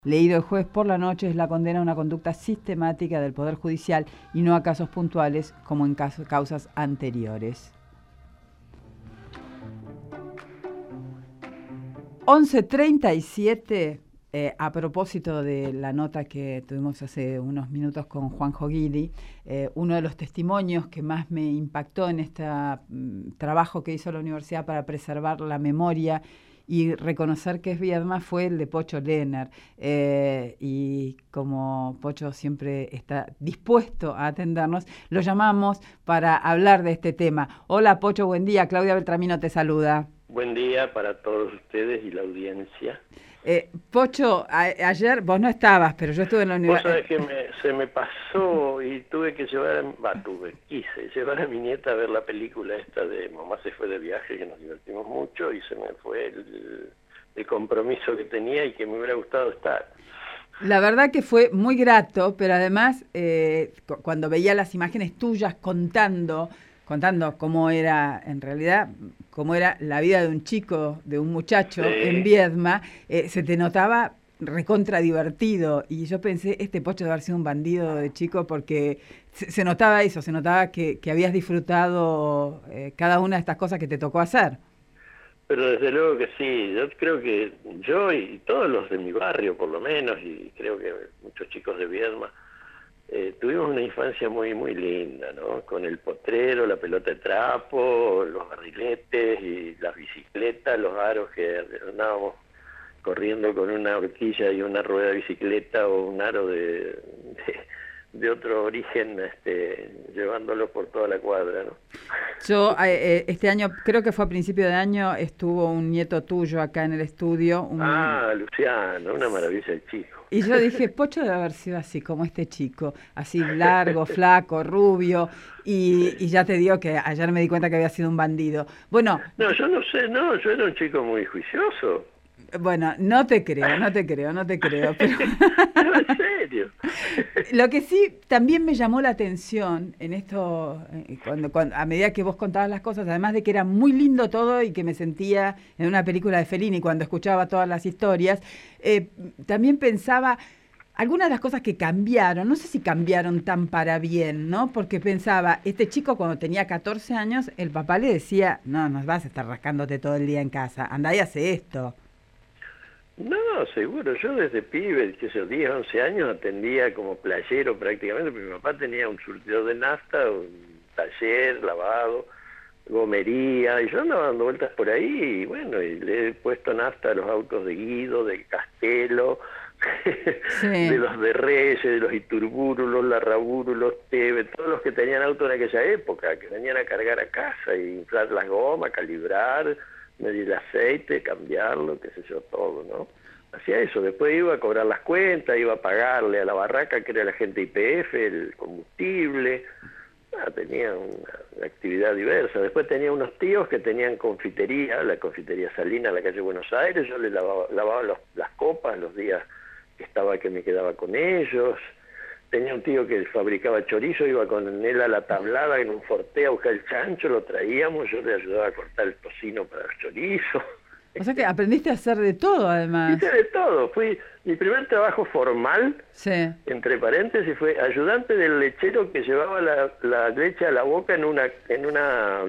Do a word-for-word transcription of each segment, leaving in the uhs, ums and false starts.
leído el jueves por la noche es la condena a una conducta sistemática del Poder Judicial y no a casos puntuales como en casos, causas anteriores. once treinta y siete, eh, a propósito de la nota que tuvimos hace unos minutos con Juanjo Guidi, eh, uno de los testimonios que más me impactó en este um, trabajo que hizo la universidad para preservar la memoria y reconocer que es Viedma fue el de Pocho Lehner. Eh, y como Pocho siempre está dispuesto a atendernos, lo llamamos para hablar de este tema. Hola Pocho, buen día. Claudia Beltramino te saluda. Buen día para todos ustedes y la audiencia. Eh, Pocho, a, ayer vos no estabas, pero yo estuve en la universidad. Vos sabés que me, se me pasó y tuve que llevar, va, tuve, quise llevar a mi nieta a ver la película esta de Mamá se fue de viaje, que nos divertimos mucho, y se me fue el, el compromiso que tenía y que me hubiera gustado estar. La verdad que fue muy grato, pero además eh, cuando veía las imágenes tuyas contando, contando cómo era en realidad, cómo era la vida de un chico, de un muchacho sí. en Viedma, eh, se te notaba recontra divertido, y yo pensé, este Pocho debe haber sido un bandido de chico, porque se, se notaba eso, se notaba que, que habías disfrutado eh, cada una de estas cosas que te tocó hacer. Pero desde luego que sí, yo creo que yo y todos los de mi barrio por lo menos, y creo que muchos chicos de Viedma, eh, tuvimos una infancia muy muy linda, ¿no? Con el potrero, la pelota de trapo, los barriletes y las bicicletas, los aros que andábamos corriendo con una horquilla y una rueda de bicicleta o un aro de, de, de otro origen, este, llevándolo por toda la cuadra, ¿no? Yo eh, este año, creo que fue a principio de año, estuvo un nieto tuyo acá en el estudio. Un... Ah, Luciano, una maravilla el chico. Y yo dije, Pocho debe haber sido así, como este chico, así largo, flaco, rubio, y, y ya te digo que ayer me di cuenta que había sido un bandido. Bueno... No, yo no sé, no, yo era un chico muy juicioso. Bueno, no te creo, no te creo, no te creo. Pero... no, en serio. Lo que sí también me llamó la atención en esto, cuando, cuando a medida que vos contabas las cosas, además de que era muy lindo todo y que me sentía en una película de Fellini cuando escuchaba todas las historias, eh, también pensaba algunas de las cosas que cambiaron, no sé si cambiaron tan para bien, ¿no? Porque pensaba, este chico cuando tenía catorce años, el papá le decía, no, no vas a estar rascándote todo el día en casa, andá y hace esto. No, seguro, yo desde pibe, que sé, diez, once años atendía como playero prácticamente, porque mi papá tenía un surtidor de nafta, un taller, lavado, gomería, y yo andaba dando vueltas por ahí, y bueno, y le he puesto nafta a los autos de Guido, de Castelo, sí. de los de Reyes, de los Iturburu, los Larraburu, los Teve, todos los que tenían auto en aquella época, que venían a cargar a casa, y inflar las gomas, calibrar, medir el aceite, cambiarlo, qué sé yo, todo, ¿no? Hacía eso, después iba a cobrar las cuentas, iba a pagarle a la barraca, que era la gente I P F, el combustible, ah, tenía una actividad diversa. Después tenía unos tíos que tenían confitería, la confitería Salina, en la calle Buenos Aires, yo le lavaba, lavaba los, las copas los días que estaba, que me quedaba con ellos. Tenía un tío que fabricaba chorizo, iba con él a la tablada en un forté a buscar el chancho, lo traíamos, yo le ayudaba a cortar el tocino para los chorizos. O sea que aprendiste a hacer de todo, además. Hice de todo. Fui, mi primer trabajo formal, sí. entre paréntesis, fue ayudante del lechero que llevaba la, la leche a la boca en una... En una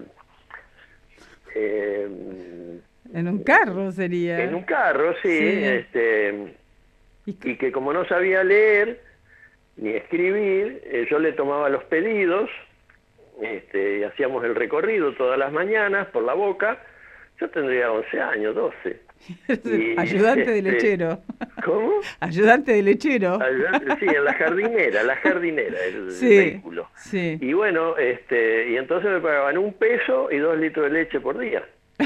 eh, en un carro sería. En un carro, sí. sí. Este, ¿Y, y que como no sabía leer ni escribir, eh, yo le tomaba los pedidos, este, y hacíamos el recorrido todas las mañanas por la boca. Yo tendría once años, doce. Y, ayudante este, de lechero. ¿Cómo? Ayudante de lechero. Ayudante, sí, en la jardinera, la jardinera, el, sí, el vehículo. Sí. Y bueno, este, y entonces me pagaban un peso y dos litros de leche por día.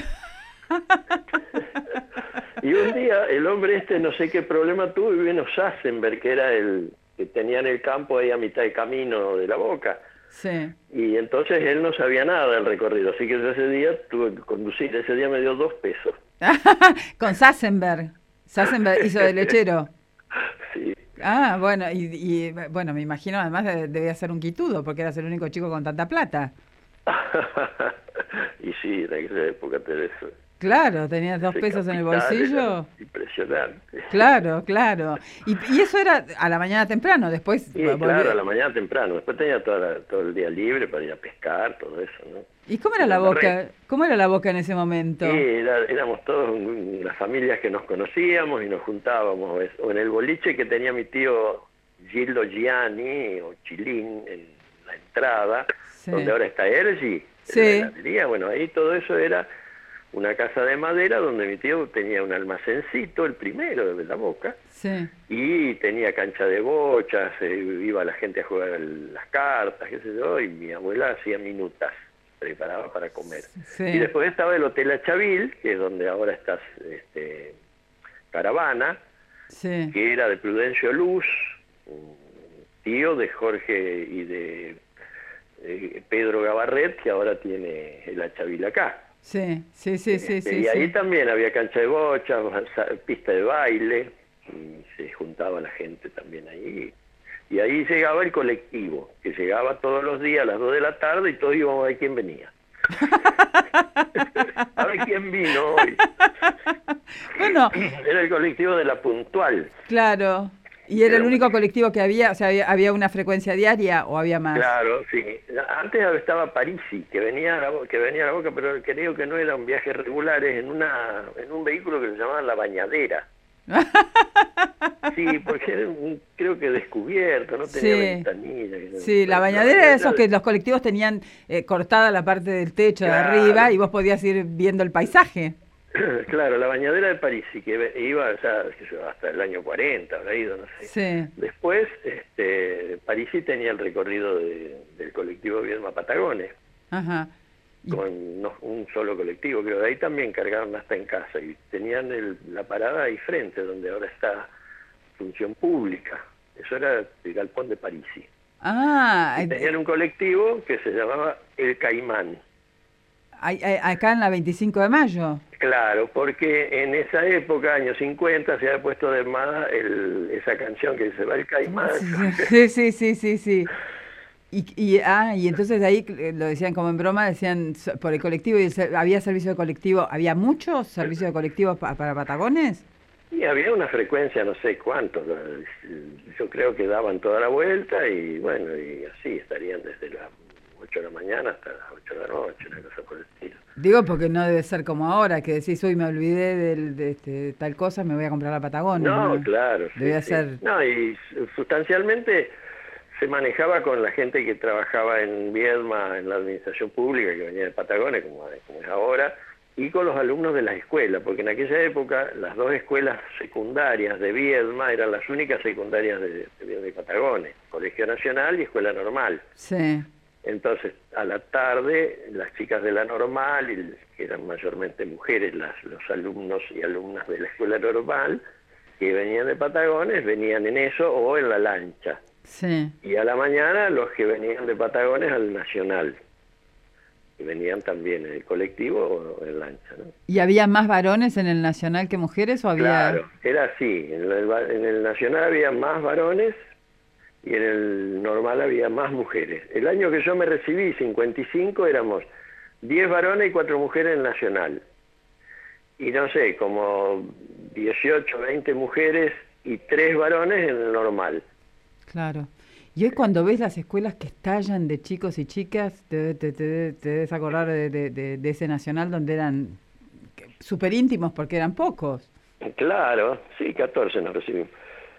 Y un día el hombre este no sé qué problema tuvo y vino Sassenberg, que era el que tenía en el campo ahí a mitad de camino de la boca. Sí. Y entonces él no sabía nada del recorrido, así que yo ese día tuve que conducir, ese día me dio dos pesos. Con Sassenberg, Sassenberg hizo de lechero. Sí. Ah, bueno, y, y bueno, me imagino además de, debía ser un quitudo, porque eras el único chico con tanta plata. Y sí, en aquella época te eso. Claro, tenías dos Ese pesos en el capital era bolsillo. impresionante. Claro, claro. Y, y eso era a la mañana temprano, después Y claro, a volver. la mañana temprano. Después tenía toda la- todo el día libre para ir a pescar, todo eso, ¿no? ¿Y cómo era Pero la en la red. boca? ¿Cómo era la boca en ese Y momento? era- éramos todos un- las familias que nos conocíamos y nos juntábamos. es- O en el boliche que tenía mi tío Gildo Gianni, o Chilín, en la entrada, donde Sí. ahora está Ergi, en la Sí. heladería. Bueno, ahí todo eso era una casa de madera donde mi tío tenía un almacencito, el primero de la Boca, Sí. y tenía cancha de bochas, eh, iba la gente a jugar al- las cartas, qué sé yo, y mi abuela hacía minutas, preparaba para comer. Sí. Y después estaba el Hotel Achavil, que es donde ahora está este, Caravana, Sí. que era de Prudencio Luz, un tío de Jorge y de eh, Pedro Gabarret, que ahora tiene el Achavil acá. Sí, sí, sí, sí, Este, sí, y ahí sí. también había cancha de bocha, pista de baile, y se juntaba la gente también ahí. Y ahí llegaba el colectivo, que llegaba todos los días a las dos de la tarde y todos íbamos a ver quién venía. A ver quién vino hoy. Bueno, Era el colectivo de La Puntual. claro. ¿Y era Era el un- único colectivo que había? O sea, ¿había, había una frecuencia diaria o había más? Claro, sí. Antes estaba Parisi, que venía a la, Bo- que venía a la Boca, pero creo que no eran viajes regulares, en una en un vehículo que se llamaba La Bañadera. Sí, porque era un, creo que descubierto, no tenía Sí. ventanilla. que no- Sí, la pero bañadera era esos era- que los colectivos tenían eh, cortada la parte del techo de Claro. arriba y vos podías ir viendo el paisaje. Claro, la bañadera de Parisi, que ve- iba ya, qué sé yo, hasta el año cuarenta, habrá ido, no sé. Sí. Después, este, Parisi tenía el recorrido de- del colectivo Viedma Patagones, Ajá. Y- con no- un solo colectivo, creo. De ahí también cargaron hasta en casa y tenían el- la parada ahí frente, donde ahora está Función Pública. Eso era el galpón de Parisi. Ah, Y eh, tenían un colectivo que se llamaba El Caimán. ay- ay- acá en la veinticinco de mayo. Claro, porque en esa época, años cincuenta, se había puesto de moda el- esa canción que se va el Caimán. Sí, sí, sí, sí, sí. Y, y, ah, y entonces de ahí eh, lo decían como en broma, decían so- por el colectivo, y el ser- había servicio de colectivo, ¿había muchos servicios de colectivo pa- para Patagones? Y había una frecuencia, no sé cuánto, yo creo que daban toda la vuelta y bueno, y así estarían desde las ocho de la mañana hasta las ocho de la noche, una cosa por el estilo. Digo porque no debe ser como ahora, que decís, uy, me olvidé del- de, este, tal cosa, me voy a comprar la Patagones. No, claro. sí, Debe sí. ser... No, y sustancialmente se manejaba con la gente que trabajaba en Viedma, en la administración pública, que venía de Patagones, como, como es ahora, y con los alumnos de las escuelas, porque en aquella época las dos escuelas secundarias de Viedma eran las únicas secundarias de, de, de Patagones, Colegio Nacional y Escuela Normal. Sí, Entonces, a la tarde, las chicas de la normal, y que eran mayormente mujeres, las, los alumnos y alumnas de la escuela normal, que venían de Patagones, venían en eso o en la lancha. sí. Y a la mañana, los que venían de Patagones al Nacional, que venían también en el colectivo o en lancha, ¿no? ¿Y había más varones en el Nacional que mujeres o había...? Claro, era así. En el, en el Nacional había más varones y en el normal había más mujeres. El año que yo me recibí, cincuenta y cinco, éramos diez varones y cuatro mujeres en el Nacional. Y no sé, como dieciocho, veinte mujeres y tres varones en el normal. Claro. Y hoy cuando ves las escuelas que estallan de chicos y chicas, te, te, te, te debes acordar de, de, de, de ese Nacional donde eran súper íntimos porque eran pocos. Claro, sí, catorce nos recibimos.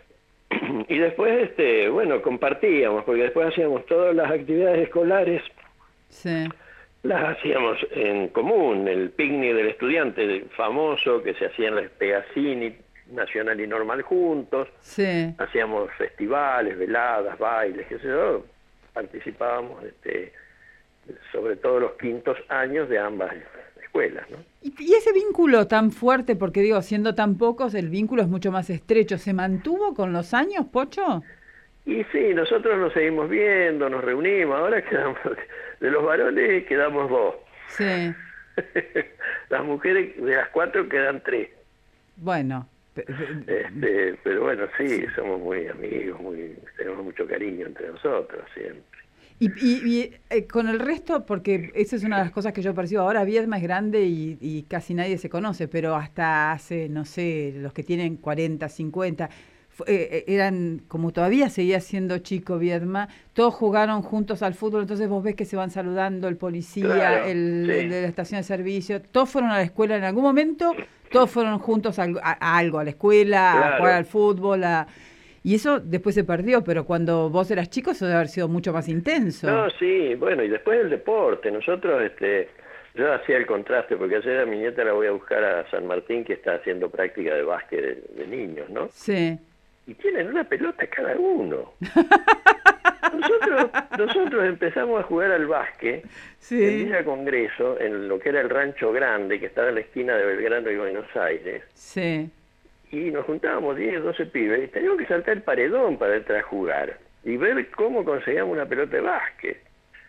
Y después, este, bueno, compartíamos, porque después hacíamos todas las actividades escolares, Sí, las hacíamos en común, el picnic del estudiante famoso que se hacía en la Pegazzini, Nacional y Normal juntos, sí. hacíamos festivales, veladas, bailes, qué sé yo, participábamos este, sobre todo los quintos años de ambas escuelas, ¿no? Y, y ese vínculo tan fuerte, porque digo, siendo tan pocos, el vínculo es mucho más estrecho, ¿se mantuvo con los años, Pocho? Y sí, nosotros nos seguimos viendo, nos reunimos, ahora quedamos, de los varones quedamos dos. Sí. Las mujeres, de las cuatro quedan tres. Bueno. Este, pero bueno, sí, somos muy amigos, muy tenemos mucho cariño entre nosotros siempre. Y, y, y eh, con el resto, porque esa es una de las cosas que yo percibo ahora, Viedma es grande y, y casi nadie se conoce, pero hasta hace, no sé, los que tienen cuarenta, cincuenta, fu- eh, eh, eran, como todavía seguía siendo chico Viedma, todos jugaron juntos al fútbol, entonces vos ves que se van saludando, el policía, Claro, el, el sí. de la estación de servicio, todos fueron a la escuela en algún momento, todos fueron juntos a, algo- a- a algo, a la escuela, a jugar Claro. al fútbol, a... Y eso después se perdió, pero cuando vos eras chico eso debe haber sido mucho más intenso. No, sí, bueno, y después el deporte. Nosotros, este, yo hacía el contraste, porque ayer a mi nieta la voy a buscar a San Martín, que está haciendo práctica de básquet de, de niños, ¿no? Sí. Y tienen una pelota cada uno. Nosotros, nosotros empezamos a jugar al básquet en Sí, Villa Congreso, en lo que era el Rancho Grande, que estaba en la esquina de Belgrano y Buenos Aires, sí. y nos juntábamos diez, doce pibes, y teníamos que saltar el paredón para entrar a jugar, y ver cómo conseguíamos una pelota de básquet.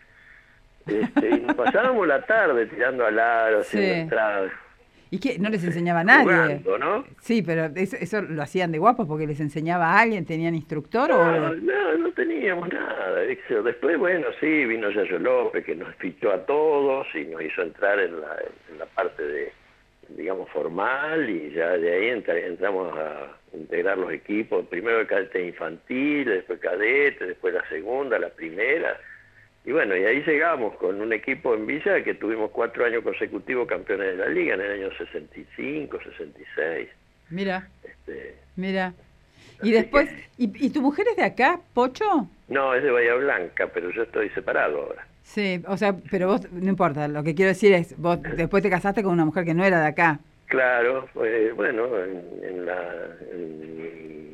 Este, y nos pasábamos la tarde tirando al aro, haciendo Sí. entradas, ¿Y qué? No les enseñaba a nadie. jugando, ¿no? Sí, pero eso, eso lo hacían de guapos porque les enseñaba a alguien, tenían instructor No, o... no, no teníamos nada. ¿Viste? Después, bueno, sí, vino Yayo López, que nos fichó a todos y nos hizo entrar en la, en la parte de, digamos, formal, y ya de ahí entra- entramos a integrar los equipos, primero el cadete infantil, después cadete, después la segunda, la primera. Y bueno, y ahí llegamos con un equipo en Villa que tuvimos cuatro años consecutivos campeones de la liga, en el año sesenta y cinco, sesenta y seis. Mira, Este, mira. Y así después, que- ¿y, ¿y tu mujer es de acá, Pocho? no, es de Bahía Blanca, pero yo estoy separado ahora. Sí, o sea, pero vos, no importa, lo que quiero decir es, vos después te casaste con una mujer que no era de acá. Claro, pues, bueno, en, en la en mi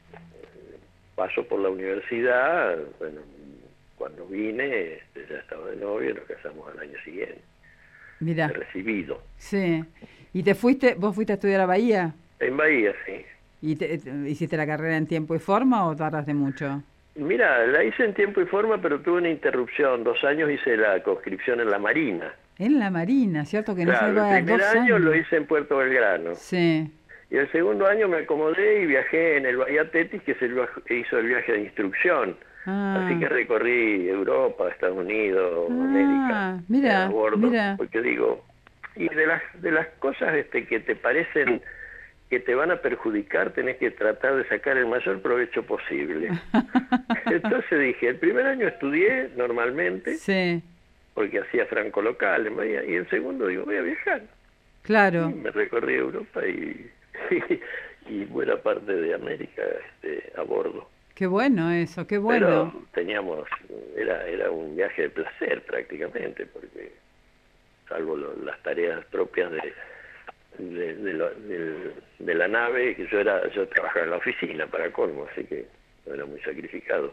paso por la universidad, bueno, cuando vine, este, ya estaba de novio y nos casamos al año siguiente, Mira, de recibido. sí. ¿Y te fuiste, vos fuiste a estudiar a Bahía? En Bahía, sí. ¿Y te- te- hiciste la carrera en tiempo y forma o tardaste mucho? Mira, la hice en tiempo y forma, pero tuve una interrupción. Dos años hice la conscripción en la Marina. En la Marina, ¿cierto? Que en esa Claro, época el primer dos año lo años. hice en Puerto Belgrano. Sí. Y el segundo año me acomodé y viajé en el Bahía Tetis, que se lo- hizo el viaje de instrucción. Ah, Así que recorrí Europa, Estados Unidos, Ah, América, mira, a bordo, mira. porque digo, y de las de las cosas este que te parecen que te van a perjudicar, tenés que tratar de sacar el mayor provecho posible. Entonces dije, el primer año estudié normalmente, Sí, porque hacía franco local en Bahía, y el segundo digo, voy a viajar. claro. Y me recorrí Europa y, y buena parte de América este, a bordo. Qué bueno eso, qué bueno. Pero teníamos, era era un viaje de placer prácticamente, porque salvo lo- las tareas propias de de, de, lo- del- de la nave, que yo era yo trabajaba en la oficina para colmo, así que no era muy sacrificado.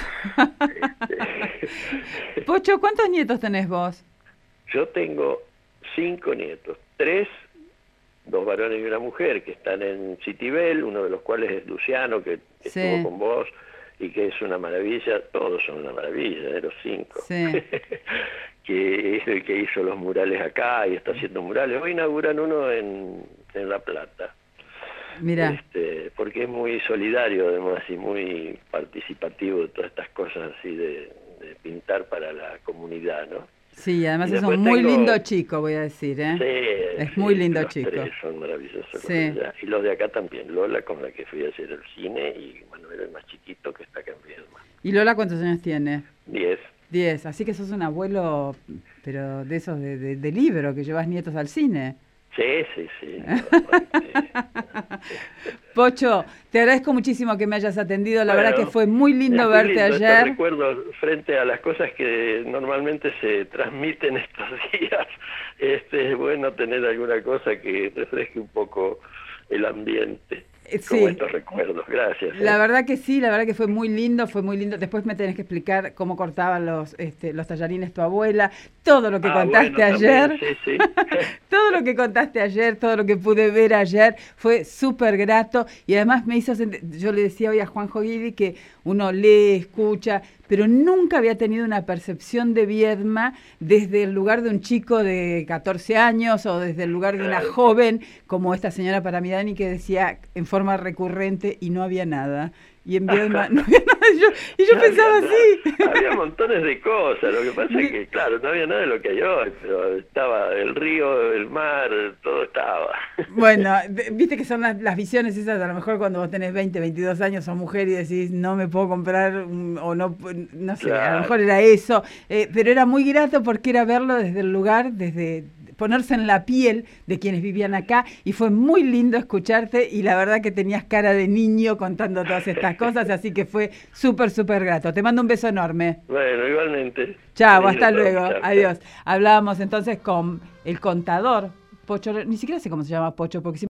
Este, Pocho, ¿cuántos nietos tenés vos? yo tengo cinco nietos, tres, dos varones y una mujer, que están en Citibel, uno de los cuales es Luciano, que que Sí. estuvo con vos, y que es una maravilla, todos son una maravilla, de los cinco. Sí. Que es el que hizo los murales acá y está haciendo murales. Hoy inauguran uno en, en La Plata. Mira, Este, porque es muy solidario además y muy participativo de todas estas cosas así de, de pintar para la comunidad, ¿no? sí, además y es un después muy tengo- lindo chico, voy a decir, ¿eh? Sí, Es sí, muy lindo los chico. tres son maravillosos. los Sí. de allá. Y los de acá también, Lola, con la que fui a hacer el cine, y Manuel, el más chiquito, que está acá en Viedma. ¿Y Lola cuántos años tiene? Diez. Diez, así que sos un abuelo, pero de esos de, de, de libro, que llevas nietos al cine. Sí, sí, sí. aparte. Pocho, te agradezco muchísimo que me hayas atendido, la verdad Bueno, que fue muy lindo es muy verte lindo estos ayer. recuerdos frente a las cosas que normalmente se transmiten estos días. Este, es bueno tener alguna cosa que refresque un poco el ambiente. Eh, Como sí. estos recuerdos. Gracias. ¿eh? La verdad que sí, la verdad que fue muy lindo, fue muy lindo. Después me tenés que explicar cómo cortaban los, este, los tallarines tu abuela, todo lo que Ah, contaste bueno, ayer. también, sí, sí. Todo lo que contaste ayer, todo lo que pude ver ayer fue súper grato y además me hizo sent- yo le decía hoy a Juanjo Guidi que uno lee, escucha, pero nunca había tenido una percepción de Viedma desde el lugar de un chico de catorce años o desde el lugar de una joven como esta señora Paramidani que decía en forma recurrente y no había nada. y en Viedma no había nada. Yo, y yo no pensaba había así. Nada. Había montones de cosas, lo que pasa es que, claro, no había nada de lo que hay hoy, pero estaba el río, el mar, todo estaba. Bueno, viste que son las, las visiones esas, a lo mejor cuando vos tenés veinte, veintidós años, sos mujer y decís, no me puedo comprar, un, o no, no sé, claro. A lo mejor era eso, eh, pero era muy grato porque era verlo desde el lugar, desde ponerse en la piel de quienes vivían acá, y fue muy lindo escucharte, y la verdad que tenías cara de niño contando todas estas cosas, así que fue súper, súper grato. Te mando un beso enorme. Bueno, igualmente. Chao, hasta luego. Chau, Adiós. Chau. Hablábamos entonces con el contador, Pocho, ni siquiera sé cómo se llama Pocho, porque